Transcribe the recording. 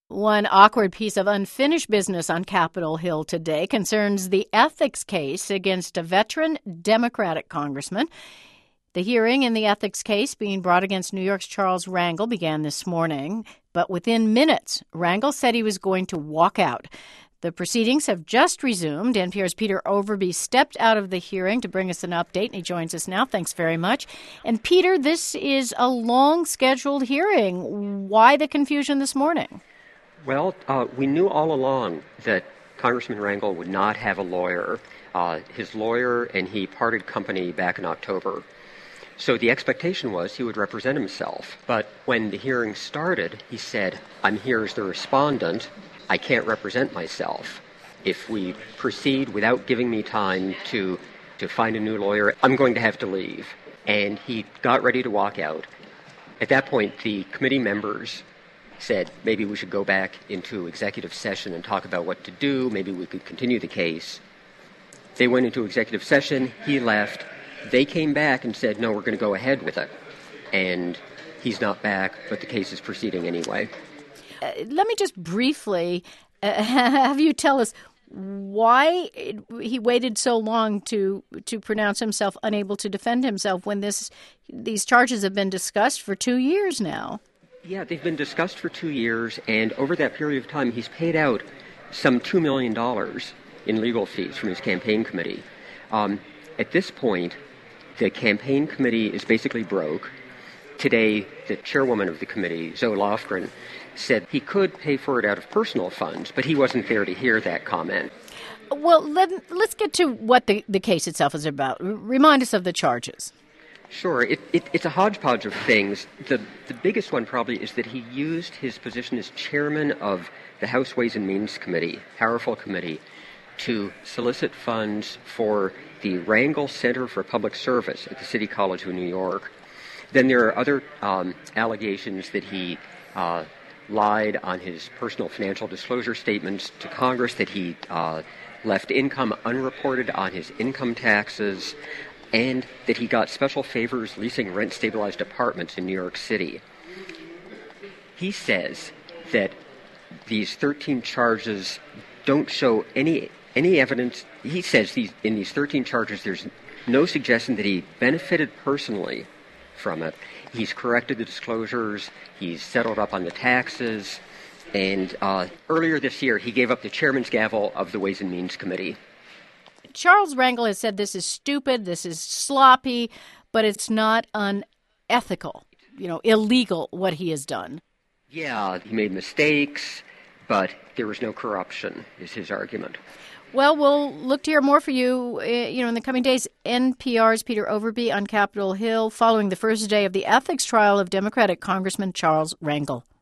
One awkward piece of unfinished business on Capitol Hill today concerns the ethics case against a veteran Democratic congressman. The hearing in the ethics case being brought against New York's Charles Rangel began this morning, but within minutes, Rangel said he was going to walk out. The proceedings have just resumed. NPR's Peter Overby stepped out of the hearing to bring us an update, and he joins us now. Thanks very much. And Peter, this is a long-scheduled hearing. Why the confusion this morning? Well, we knew all along that Congressman Rangel would not have a lawyer. His lawyer and he parted company back in October. So the expectation was he would represent himself. But when the hearing started, he said, "I'm here as the respondent. I can't represent myself. If we proceed without giving me time to find a new lawyer, I'm going to have to leave." And he got ready to walk out. At that point, the committee members said maybe we should go back into executive session and talk about what to do. Maybe we could continue the case. They went into executive session. He left. They came back and said, no, we're going to go ahead with it. And he's not back, but the case is proceeding anyway. Let me just briefly have you tell us why he waited so long to pronounce himself unable to defend himself when these charges have been discussed for 2 years now. Yeah, they've been discussed for 2 years, and over that period of time, he's paid out some $2 million in legal fees from his campaign committee. At this point, the campaign committee is basically broke. Today, the chairwoman of the committee, Zoe Lofgren, said he could pay for it out of personal funds, but he wasn't there to hear that comment. Well, let's get to what the case itself is about. Remind us of the charges. Sure. It's a hodgepodge of things. The biggest one probably is that he used his position as chairman of the House Ways and Means Committee, powerful committee, to solicit funds for the Rangel Center for Public Service at the City College of New York. Then there are other allegations that he lied on his personal financial disclosure statements to Congress, that he left income unreported on his income taxes, and that he got special favors leasing rent-stabilized apartments in New York City. He says that these 13 charges don't show any evidence. He says in these 13 charges there's no suggestion that he benefited personally from it. He's corrected the disclosures, he's settled up on the taxes, and earlier this year he gave up the chairman's gavel of the Ways and Means Committee. Charles Rangel has said this is stupid, this is sloppy, but it's not unethical, illegal what he has done. Yeah, he made mistakes, but there was no corruption, is his argument. Well, we'll look to hear more for you, in the coming days. NPR's Peter Overby on Capitol Hill following the first day of the ethics trial of Democratic Congressman Charles Rangel.